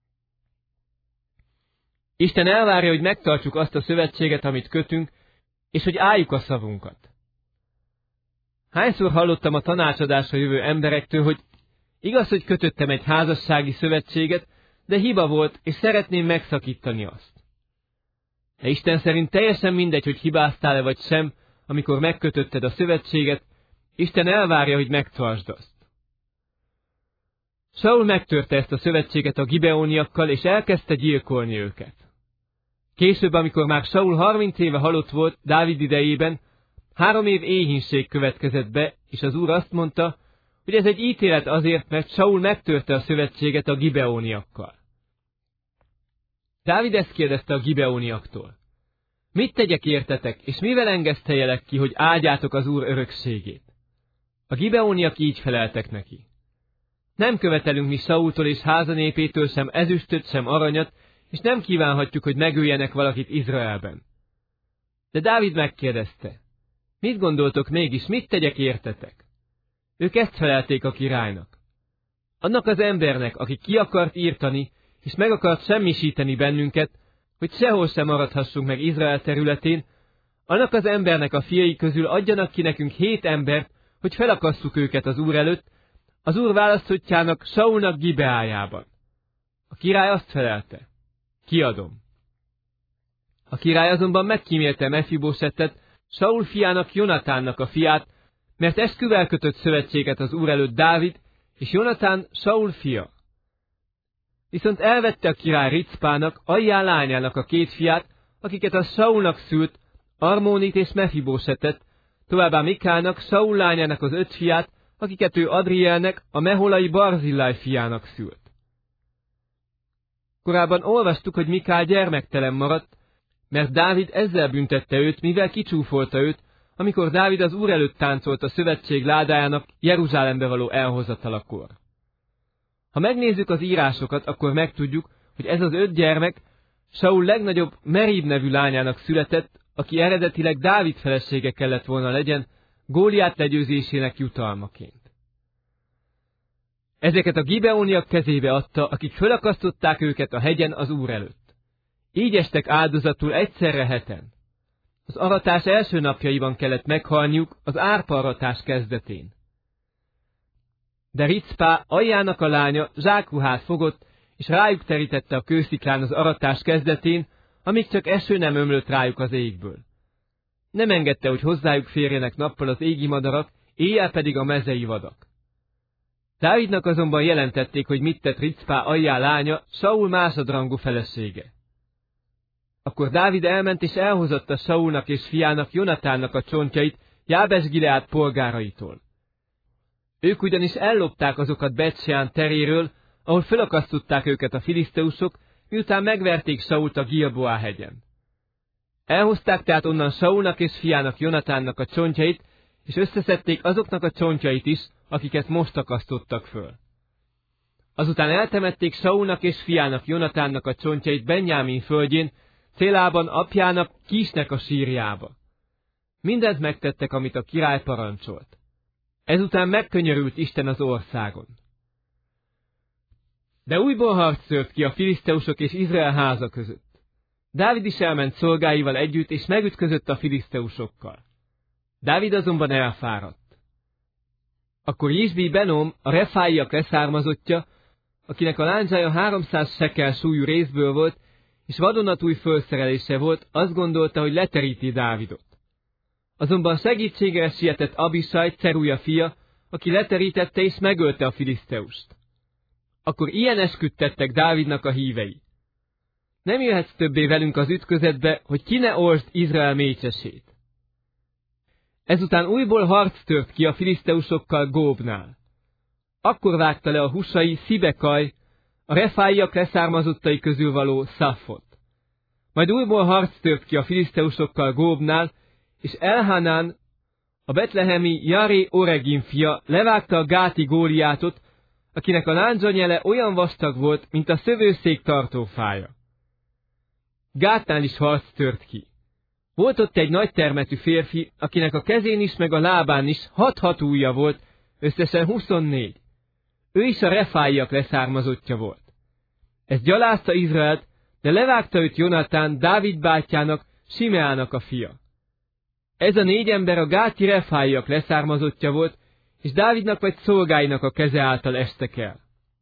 Isten elvárja, hogy megtartsuk azt a szövetséget, amit kötünk, és hogy álljuk a szavunkat. Hányszor hallottam a tanácsadásra jövő emberektől, hogy igaz, hogy kötöttem egy házassági szövetséget, de hiba volt, és szeretném megszakítani azt. De Isten szerint teljesen mindegy, hogy hibáztál-e vagy sem, amikor megkötötted a szövetséget, Isten elvárja, hogy megtartsd azt. Saul megtörte ezt a szövetséget a gibeoniakkal, és elkezdte gyilkolni őket. Később, amikor már Saul 30 éve halott volt Dávid idejében, 3 év éhínség következett be, és az Úr azt mondta, hogy ez egy ítélet azért, mert Saul megtörte a szövetséget a gibeoniakkal. Dávid ezt kérdezte a gibeoniaktól: mit tegyek értetek, és mivel engeszteljelek ki, hogy áldjátok az Úr örökségét? A gibeoniak így feleltek neki: nem követelünk mi Saultól és házanépétől sem ezüstöt, sem aranyat, és nem kívánhatjuk, hogy megöljenek valakit Izraelben. De Dávid megkérdezte: mit gondoltok mégis, mit tegyek értetek? Ők ezt felelték a királynak: annak az embernek, aki ki akart írtani, és meg akart semmisíteni bennünket, hogy sehol sem maradhassunk meg Izrael területén, annak az embernek a fiai közül adjanak ki nekünk 7 embert, hogy felakasszuk őket az Úr előtt, az Úr választottjának, Saulnak Gibeájában. A király azt felelte: kiadom. A király azonban megkímélte Mefibosetet, Saul fiának, Jonatánnak a fiát, mert esküvel kötött szövetséget az Úr előtt Dávid, és Jonatán Saul fia. Viszont elvette a király Ricpának, Ajjá lányának a 2 fiát, akiket a Saulnak szült, Armónit és Mefibosetet, továbbá Mikának, Saul lányának az 5 fiát, akiket ő Adrielnek, a meholai Barzillai fiának szült. Korábban olvastuk, hogy Mikál gyermektelen maradt, mert Dávid ezzel büntette őt, mivel kicsúfolta őt, amikor Dávid az Úr előtt táncolt a szövetség ládájának Jeruzsálembe való elhozatalakor. Ha megnézzük az írásokat, akkor megtudjuk, hogy ez az 5 gyermek Saul legnagyobb Merib nevű lányának született, aki eredetileg Dávid felesége kellett volna legyen, Góliát legyőzésének jutalmaként. Ezeket a gibeoniak kezébe adta, akik fölakasztották őket a hegyen az Úr előtt. Így estek áldozatul egyszerre 7-en. Az aratás első napjaiban kellett meghalniuk, az árpa aratás kezdetén. De Ricpá, Ajjának a lánya, zsákruhát fogott, és rájuk terítette a kősziklán az aratás kezdetén, amíg csak eső nem ömlött rájuk az égből. Nem engedte, hogy hozzájuk férjenek nappal az égi madarak, éjjel pedig a mezei vadak. Dávidnak azonban jelentették, hogy mit tett Ricpá, Ajjá lánya, Saul másodrangú felesége. Akkor Dávid elment és elhozatta Saulnak és fiának, Jonatánnak a csontjait Jábes-Gileád polgáraitól. Ők ugyanis ellopták azokat Bet-seán teréről, ahol felakasztották őket a filiszteusok, miután megverték Sault a Gilboá hegyen. Elhozták tehát onnan Saulnak és fiának, Jonatánnak a csontjait, és összeszedték azoknak a csontjait is, akiket most akasztottak föl. Azután eltemették Saulnak és fiának, Jonatánnak a csontjait Benjámin földjén, Célában apjának, Kisnek a sírjába. Mindent megtettek, amit a király parancsolt. Ezután megkönyörült Isten az országon. De újból harc tört ki a filiszteusok és Izrael háza között. Dávid is elment szolgáival együtt, és megütközött a filiszteusokkal. Dávid azonban elfáradt. Akkor Jizbi Benom, a refáiak leszármazottja, akinek a lándzsája 300 sekel súlyú részből volt, és vadonatúj fölszerelése volt, azt gondolta, hogy leteríti Dávidot. Azonban segítségre sietett Abisaj, Cerúja fia, aki leterítette és megölte a filiszteust. Akkor ilyen esküt tettek Dávidnak a hívei: nem jöhetsz többé velünk az ütközetbe, hogy ki ne olsd Izrael mécsesét. Ezután újból harc tört ki a filiszteusokkal Góbnál. Akkor vágta le a húsai Szibekaj, a refáiak leszármazottai közül való Szafot. Majd újból harc tört ki a filiszteusokkal Góbnál, és Elhanán, a betlehemi Jaré Oregim fia levágta a gáti Góliátot, akinek a lándzsanyele olyan vastag volt, mint a szövőszék tartófája. Gátnál is harc tört ki. Volt ott egy nagy termetű férfi, akinek a kezén is meg a lábán is 6 ujja volt, összesen 24. Ő is a refáiak leszármazottja volt. Ez gyalázta Izraelt, de levágta őt Jonatán, Dávid bátyjának, Simeának a fia. Ez a 4 ember a gáti refáiak leszármazottja volt, és Dávidnak vagy szolgáinak a keze által estek el.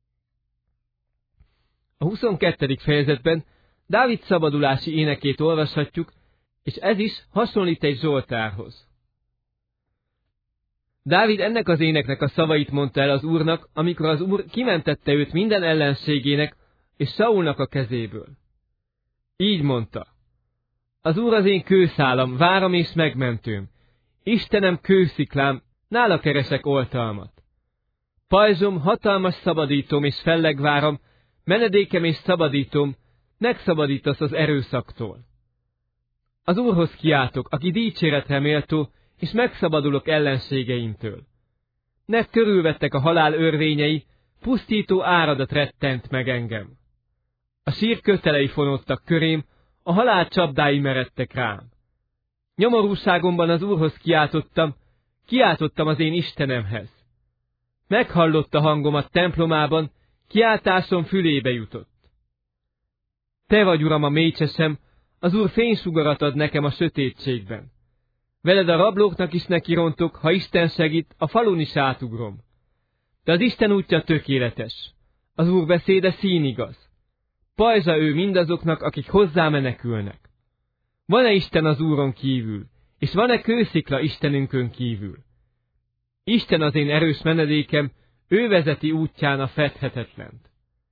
A 22. fejezetben Dávid szabadulási énekét olvashatjuk, és ez is hasonlít egy Zsoltárhoz. Dávid ennek az éneknek a szavait mondta el az Úrnak, amikor az Úr kimentette őt minden ellenségének és Saulnak a kezéből. Így mondta: az Úr az én kőszálam, váram és megmentőm. Istenem kősziklám, nála keresek oltalmat. Pajzsom, hatalmas szabadítom és fellegváram, menedékem és szabadítom, megszabadítasz az erőszaktól. Az Úrhoz kiáltok, aki dicséretre méltó, és megszabadulok ellenségeimtől. Nek körülvettek a halál örvényei, pusztító áradat rettent meg engem. A sír kötelei fonódtak körém, a halál csapdái meredtek rám. Nyomorúságomban az Úrhoz kiáltottam az én Istenemhez. Meghallotta hangomat templomában, kiáltásom fülébe jutott. Te vagy, Uram, a mécsesem, az Úr fénysugarat ad nekem a sötétségben. Veled a rablóknak is nekirontok, ha Isten segít, a falun is átugrom. De az Isten útja tökéletes, az Úr beszéde színigaz. Pajzsa ő mindazoknak, akik hozzá menekülnek. Van-e Isten az Úron kívül, és van-e kőszikla Istenünkön kívül? Isten az én erős menedékem, ő vezeti útján a fedhetetlent.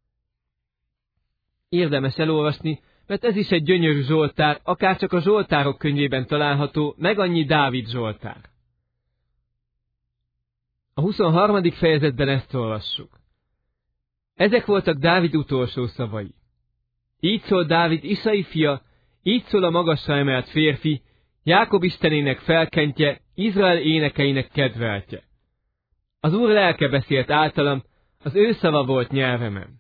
Érdemes elolvasni, mert ez is egy gyönyörű zsoltár, akárcsak a zsoltárok könyvében található, meg annyi Dávid zsoltár. A 23. fejezetben ezt olvassuk. Ezek voltak Dávid utolsó szavai. Így szól Dávid, Isai fia, így szól a magasra emelt férfi, Jákob istenének felkentje, Izrael énekeinek kedveltje. Az Úr lelke beszélt általam, az ő szava volt nyelvemen.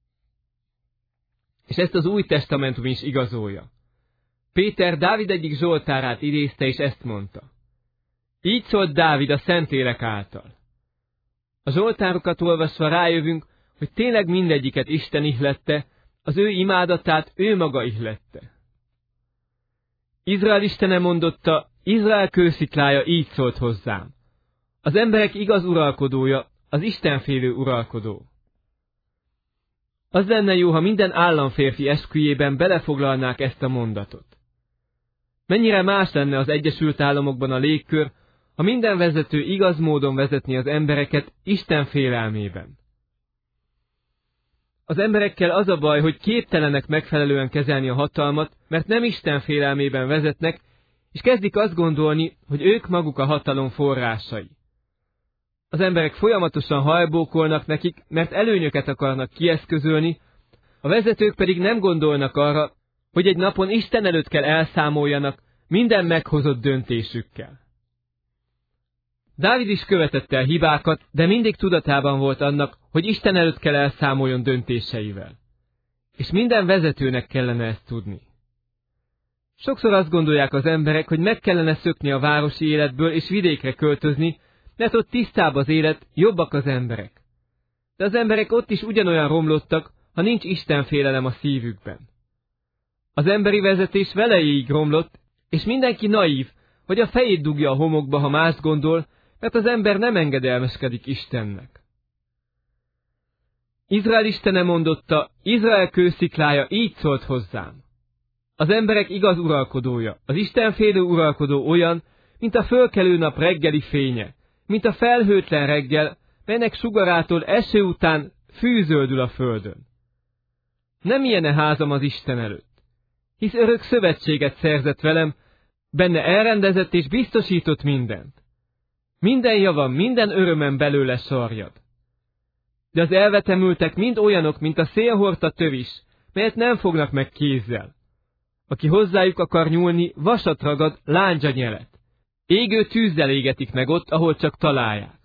És ezt az Új Testamentum is igazolja. Péter Dávid egyik zsoltárát idézte, és ezt mondta. Így szólt Dávid a Szentlélek által. A zsoltárokat olvasva rájövünk, hogy tényleg mindegyiket Isten ihlette, az ő imádatát ő maga ihlette. Izrael Istene mondotta, Izrael kősziklája így szólt hozzám. Az emberek igaz uralkodója, az istenfélő uralkodó. Az lenne jó, ha minden államférfi esküjében belefoglalnák ezt a mondatot. Mennyire más lenne az Egyesült Államokban a légkör, ha minden vezető igaz módon vezetni az embereket Isten félelmében. Az emberekkel az a baj, hogy képtelenek megfelelően kezelni a hatalmat, mert nem Isten félelmében vezetnek, és kezdik azt gondolni, hogy ők maguk a hatalom forrásai. Az emberek folyamatosan hajbókolnak nekik, mert előnyöket akarnak kieszközölni, a vezetők pedig nem gondolnak arra, hogy egy napon Isten előtt kell elszámoljanak minden meghozott döntésükkel. Dávid is követett el hibákat, de mindig tudatában volt annak, hogy Isten előtt kell elszámoljon döntéseivel. És minden vezetőnek kellene ezt tudni. Sokszor azt gondolják az emberek, hogy meg kellene szökni a városi életből és vidékre költözni, mert ott tisztább az élet, jobbak az emberek. De az emberek ott is ugyanolyan romlottak, ha nincs Istenfélelem a szívükben. Az emberi vezetés velejéig romlott, és mindenki naív, hogy a fejét dugja a homokba, ha más gondol, mert az ember nem engedelmeskedik Istennek. Izrael Istene mondotta, Izrael kősziklája így szólt hozzám. Az emberek igaz uralkodója, az istenfélő uralkodó olyan, mint a fölkelő nap reggeli fénye, mint a felhőtlen reggel, melynek sugarától eső után fűzöldül a földön. Nem ilyen házam az Isten előtt, hisz örök szövetséget szerzett velem, benne elrendezett és biztosított mindent. Minden javam, minden örömem belőle sarjad. De az elvetemültek mind olyanok, mint a szélhordta tövis, melyet nem fognak meg kézzel. Aki hozzájuk akar nyúlni, vasat ragad, láncsa nyelet. Égő tűzzel égetik meg ott, ahol csak találják.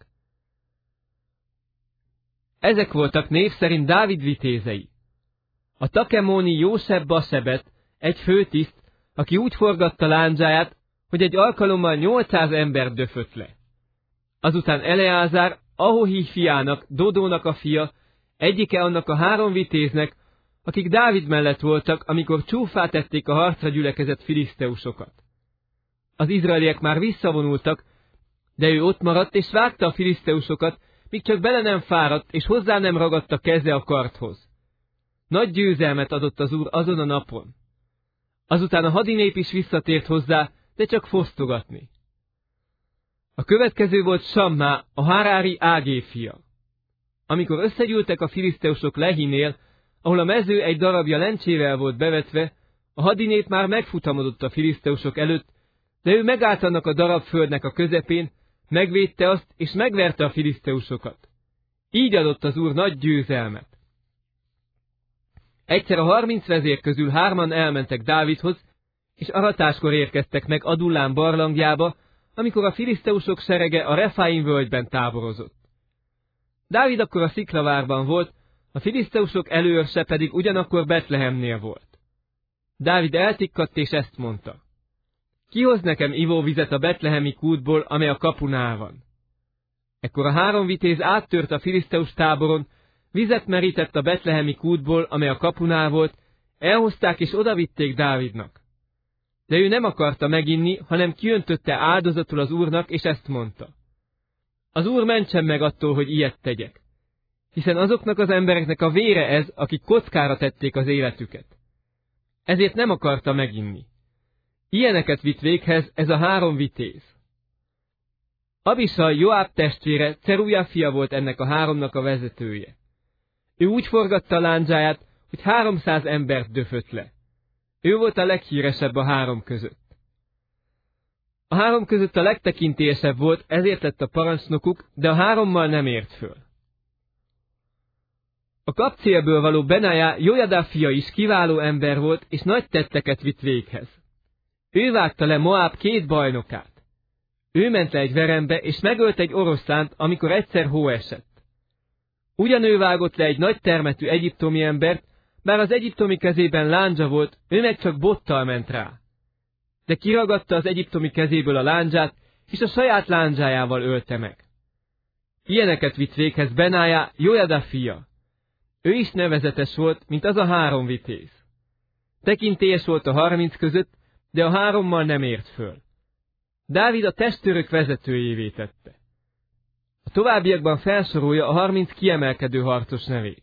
Ezek voltak név szerint Dávid vitézei. A takemóni Jóseb Basebet, egy főtiszt, aki úgy forgatta láncsáját, hogy egy alkalommal 800 embert döfött le. Azután Eleázár, Ahohi fiának, Dodónak a fia, egyike annak a 3 vitéznek, akik Dávid mellett voltak, amikor csúffá tették a harcra gyülekezett filiszteusokat. Az izraeliek már visszavonultak, de ő ott maradt és vágta a filiszteusokat, míg csak bele nem fáradt és hozzá nem ragadta keze a kardhoz. Nagy győzelmet adott az Úr azon a napon. Azután a hadinép is visszatért hozzá, de csak fosztogatni. A következő volt Sammá, a Harári Ágé fia. Amikor összegyűltek a filiszteusok Lehinél, ahol a mező egy darabja lencsével volt bevetve, a hadinép már megfutamodott a filiszteusok előtt, de ő megállt annak a darab földnek a közepén, megvédte azt, és megverte a filiszteusokat. Így adott az Úr nagy győzelmet. Egyszer a 30 vezér közül 3 elmentek Dávidhoz, és aratáskor érkeztek meg Adullám barlangjába, amikor a filiszteusok serege a Refáim völgyben táborozott. Dávid akkor a sziklavárban volt, a filiszteusok előőrse pedig ugyanakkor Betlehemnél volt. Dávid eltikkadt és ezt mondta: Kihoz nekem ivóvizet a betlehemi kútból, amely a kapunál van. Ekkor a 3 vitéz áttört a filiszteus táboron, vizet merített a betlehemi kútból, amely a kapunál volt, elhozták és odavitték Dávidnak. De ő nem akarta meginni, hanem kiöntötte áldozatul az Úrnak, és ezt mondta: Az Úr mentsen meg attól, hogy ilyet tegyek, hiszen azoknak az embereknek a vére ez, akik kockára tették az életüket. Ezért nem akarta meginni. Ilyeneket vitt véghez ez a 3 vitéz. Abisai, Joáb testvére, Cerúja fia volt ennek a 3-nak a vezetője. Ő úgy forgatta a lándzsáját, hogy 300 embert döfött le. Ő volt a leghíresebb a 3 között. A 3 között a legtekintélyesebb volt, ezért lett a parancsnokuk, de a 3-mal nem ért föl. A kapcélből való Benájá, Jojadá fia is kiváló ember volt, és nagy tetteket vitt véghez. Ő vágta le Moáb 2 bajnokát. Ő ment le egy verembe, és megölt egy oroszlánt, amikor egyszer hó esett. Ugyanő vágott le egy nagy termetű egyiptomi embert, bár az egyiptomi kezében lándzsa volt, ő meg csak bottal ment rá. De kiragadta az egyiptomi kezéből a lándzsát, és a saját lándzsájával ölte meg. Ilyeneket vitt véghez Benájá, Jojadá fia. Ő is nevezetes volt, mint az a 3 vitéz. Tekintélyes volt a 30 között, de a 3-mal nem ért föl. Dávid a testőrök vezetőjévé tette. A továbbiakban felsorolja a 30 kiemelkedő harcos nevét.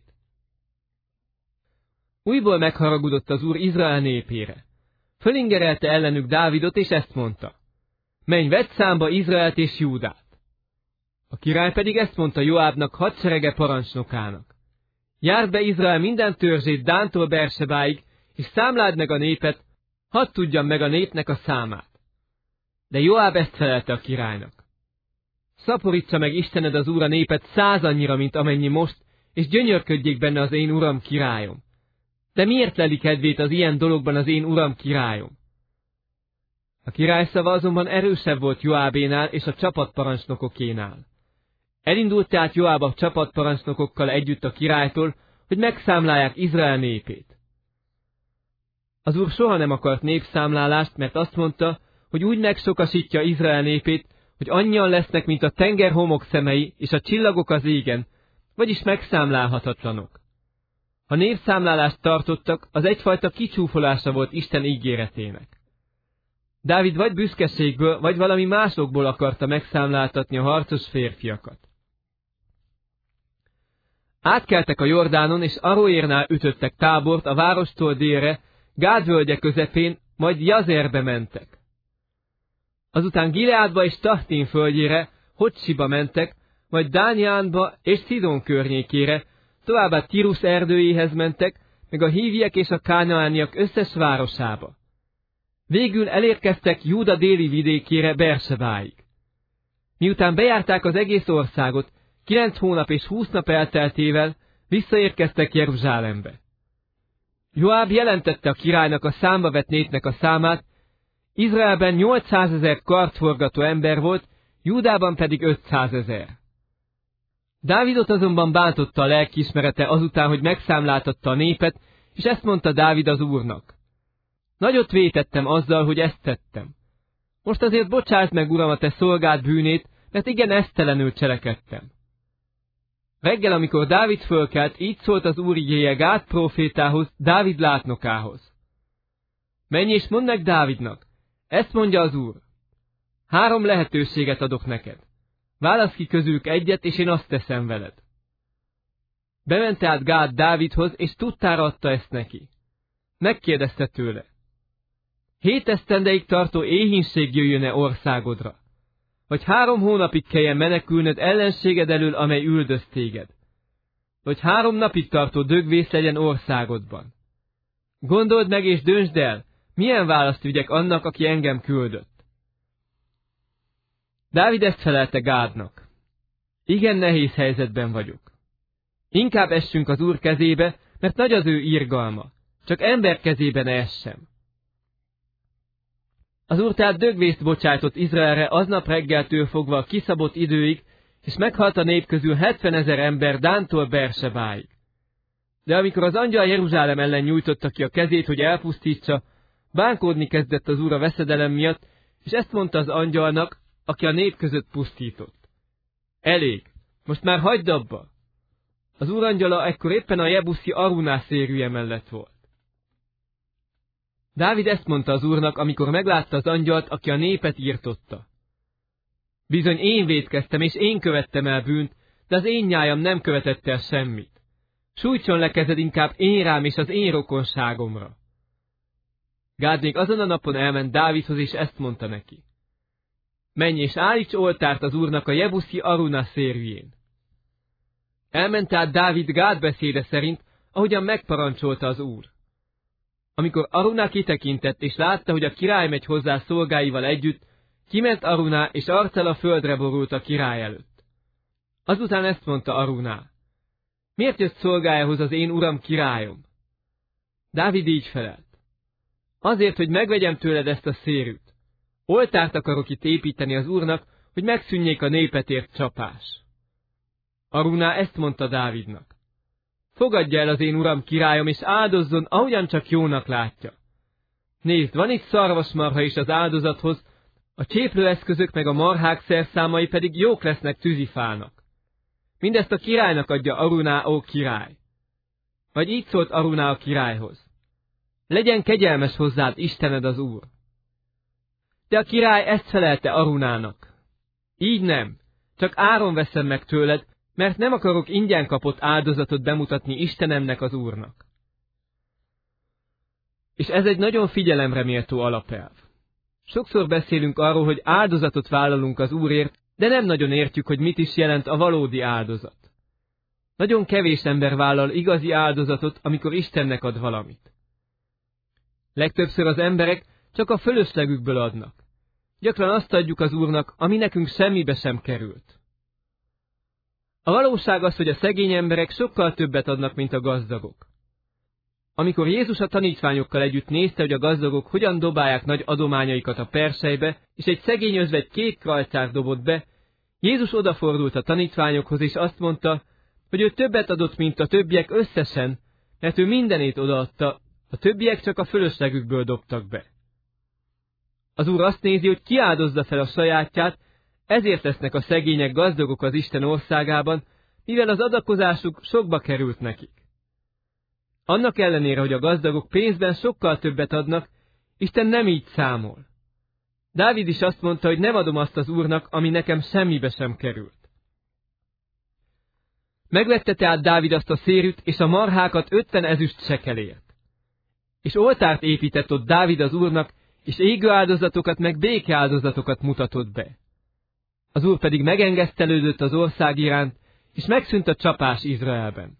Újból megharagudott az Úr Izrael népére. Fölingerelte ellenük Dávidot, és ezt mondta: Menj, vedd számba Izraelt és Júdát. A király pedig ezt mondta Joábnak, hadserege parancsnokának: Járd be Izrael minden törzsét Dántól Bersebáig, és számláld meg a népet, hadd tudjam meg a népnek a számát. De Joáb ezt felelte a királynak: Szaporítsa meg Istened az Úr a népet 100 annyira, mint amennyi most, és gyönyörködjék benne az én uram királyom. De miért leli kedvét az ilyen dologban az én uram királyom? A király szava azonban erősebb volt Joábénál és a csapatparancsnokokénál. Elindult tehát Joáb a csapatparancsnokokkal együtt a királytól, hogy megszámlálják Izrael népét. Az Úr soha nem akart népszámlálást, mert azt mondta, hogy úgy megsokasítja Izrael népét, hogy annyian lesznek, mint a tenger homokszemei és a csillagok az égen, vagyis megszámlálhatatlanok. Ha népszámlálást tartottak, az egyfajta kicsúfolása volt Isten ígéretének. Dávid vagy büszkeségből, vagy valami másokból akarta megszámláltatni a harcos férfiakat. Átkeltek a Jordánon, és Aroérnál ütöttek tábort a várostól délre, Gád völgye közepén, majd Jazerbe mentek. Azután Gileádba és Tahtin földjére, Hocsiba mentek, majd Dániánba és Szidon környékére, továbbá Tirusz erdőjéhez mentek, meg a híviek és a kánaániak összes városába. Végül elérkeztek Júda déli vidékére, Bersebáig. Miután bejárták az egész országot, 9 hónap és 20 nap elteltével visszaérkeztek Jeruzsálembe. Joáb jelentette a királynak a számba vett népnek a számát, Izraelben 800 000 kartforgató ember volt, Júdában pedig 500 000. Dávidot azonban bántotta a lelkiismerete azután, hogy megszámláltatta a népet, és ezt mondta Dávid az Úrnak: Nagyot vétettem azzal, hogy ezt tettem. Most azért bocsásd meg, Uram, a te szolgád bűnét, mert igen esztelenül cselekedtem. Reggel, amikor Dávid fölkelt, így szólt az Úr igéje Gád prófétához, Dávid látnokához: Menj és mondd meg Dávidnak, ezt mondja az Úr: 3 lehetőséget adok neked. Válasz ki közülük egyet, és én azt teszem veled. Bement át Gád Dávidhoz, és tudtára adta ezt neki. Megkérdezte tőle: 7 esztendeig tartó éhínség jöjjön-e országodra? Vagy 3 hónapig kelljen menekülnöd ellenséged elől, amely üldöz téged. Vagy 3 napig tartó dögvész legyen országodban. Gondold meg és döntsd el, milyen választ vigyek annak, aki engem küldött. Dávid ezt felelte Gádnak. Igen nehéz helyzetben vagyok. Inkább essünk az Úr kezébe, mert nagy az ő irgalma. Csak ember kezébe ne essem. Az Úr tehát dögvészt bocsájtott Izraelre aznap reggeltől fogva a kiszabott időig, és meghalt a nép közül 70 000 ember Dántól Bersebáig. De amikor az angyal Jeruzsálem ellen nyújtotta ki a kezét, hogy elpusztítsa, bánkódni kezdett az Úr a veszedelem miatt, és ezt mondta az angyalnak, aki a nép között pusztított. Elég, most már hagyd abba! Az Úr angyala ekkor éppen a jebuszi Aruná szérűje mellett volt. Dávid ezt mondta az Úrnak, amikor meglátta az angyalt, aki a népet írtotta. Bizony én vétkeztem, és én követtem el bűnt, de az én nyájam nem követett el semmit. Sújtson le kezed inkább én rám és az én rokonságomra. Gád még azon a napon elment Dávidhoz, és ezt mondta neki. Menj és állíts oltárt az Úrnak a jebuszi Aruna szérűjén. Elment át Dávid Gád beszéde szerint, ahogyan megparancsolta az Úr. Amikor Aruna kitekintett, és látta, hogy a király megy hozzá szolgáival együtt, kiment Aruná, és arccal a földre borult a király előtt. Azután ezt mondta Aruná. Miért jössz szolgájához az én uram királyom? Dávid így felelt. Azért, hogy megvegyem tőled ezt a szérűt. Oltárt akarok itt építeni az Úrnak, hogy megszűnjék a népet ért csapás. Aruná ezt mondta Dávidnak. Fogadja el az én uram királyom, és áldozzon, ahogyan csak jónak látja. Nézd, van itt szarvasmarha is az áldozathoz, a cséplőeszközök meg a marhák szerszámai pedig jók lesznek tűzifának. Mindezt a királynak adja Aruná, ó király. Vagy így szólt Aruná a királyhoz. Legyen kegyelmes hozzád Istened az Úr. De a király ezt felelte Arunának. Így nem, csak áron veszem meg tőled, mert nem akarok ingyen kapott áldozatot bemutatni Istenemnek az Úrnak. És ez egy nagyon figyelemre méltó alapelv. Sokszor beszélünk arról, hogy áldozatot vállalunk az Úrért, de nem nagyon értjük, hogy mit is jelent a valódi áldozat. Nagyon kevés ember vállal igazi áldozatot, amikor Istennek ad valamit. Legtöbbször az emberek csak a fölöslegükből adnak. Gyakran azt adjuk az Úrnak, ami nekünk semmibe sem került. A valóság az, hogy a szegény emberek sokkal többet adnak, mint a gazdagok. Amikor Jézus a tanítványokkal együtt nézte, hogy a gazdagok hogyan dobálják nagy adományaikat a perselybe, és egy szegény özvegy 2 krajcárt dobott be, Jézus odafordult a tanítványokhoz, és azt mondta, hogy ő többet adott, mint a többiek összesen, mert ő mindenét odaadta, a többiek csak a fölöslegükből dobtak be. Az Úr azt nézi, hogy ki áldozza fel a sajátját, ezért lesznek a szegények gazdagok az Isten országában, mivel az adakozásuk sokba került nekik. Annak ellenére, hogy a gazdagok pénzben sokkal többet adnak, Isten nem így számol. Dávid is azt mondta, hogy nem adom azt az Úrnak, ami nekem semmibe sem került. Megvette tehát Dávid azt a szérűt és a marhákat 50 ezüst sekelért. És oltárt épített ott Dávid az Úrnak, és égő áldozatokat meg békeáldozatokat mutatott be. Az Úr pedig megengesztelődött az ország iránt, és megszűnt a csapás Izraelben.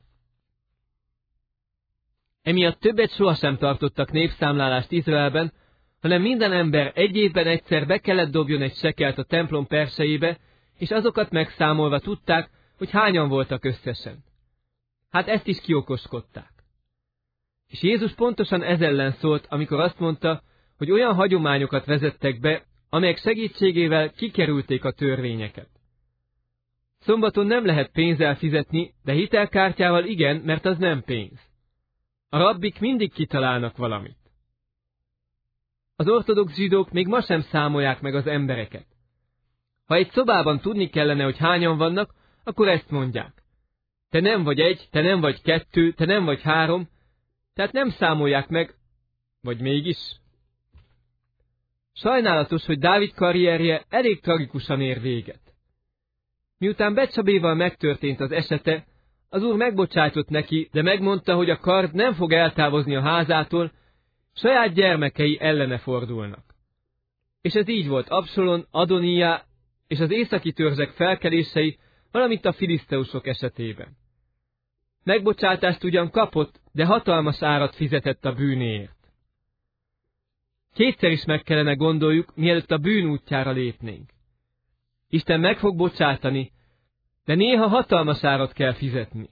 Emiatt többet sohasem tartottak népszámlálást Izraelben, hanem minden ember egy évben egyszer be kellett dobjon egy sekelt a templom persejébe, és azokat megszámolva tudták, hogy hányan voltak összesen. Hát ezt is kiokoskodták. És Jézus pontosan ez ellen szólt, amikor azt mondta, hogy olyan hagyományokat vezettek be, amelyek segítségével kikerülték a törvényeket. Szombaton nem lehet pénzzel fizetni, de hitelkártyával igen, mert az nem pénz. A rabbik mindig kitalálnak valamit. Az ortodox zsidók még ma sem számolják meg az embereket. Ha egy szobában tudni kellene, hogy hányan vannak, akkor ezt mondják. Te nem vagy 1, te nem vagy 2, te nem vagy 3, tehát nem számolják meg, vagy mégis. Sajnálatos, hogy Dávid karrierje elég tragikusan ér véget. Miután Betsabéval megtörtént az esete, az Úr megbocsájtott neki, de megmondta, hogy a kard nem fog eltávozni a házától, saját gyermekei ellene fordulnak. És ez így volt Absalom, Adonijá és az északi törzsek felkelései, valamint a filiszteusok esetében. Megbocsátást ugyan kapott, de hatalmas árat fizetett a bűnéért. Kétszer is meg kellene gondoljuk, mielőtt a bűn útjára lépnénk. Isten meg fog bocsátani, de néha hatalmas árat kell fizetni.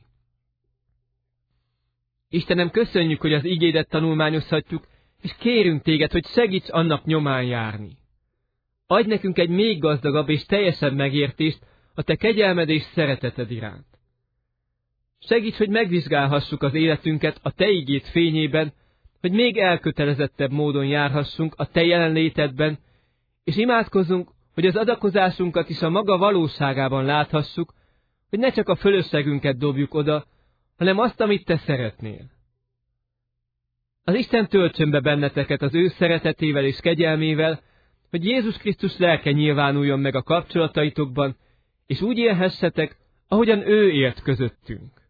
Istenem, köszönjük, hogy az igédet tanulmányozhatjuk, és kérünk téged, hogy segíts annak nyomán járni. Adj nekünk egy még gazdagabb és teljesebb megértést a te kegyelmed és szereteted iránt. Segíts, hogy megvizsgálhassuk az életünket a te igéd fényében, hogy még elkötelezettebb módon járhassunk a te jelenlétedben, és imádkozzunk, hogy az adakozásunkat is a maga valóságában láthassuk, hogy ne csak a fölöslegünket dobjuk oda, hanem azt, amit te szeretnél. Az Isten töltsön be benneteket az ő szeretetével és kegyelmével, hogy Jézus Krisztus lelke nyilvánuljon meg a kapcsolataitokban, és úgy élhessetek, ahogyan ő élt közöttünk.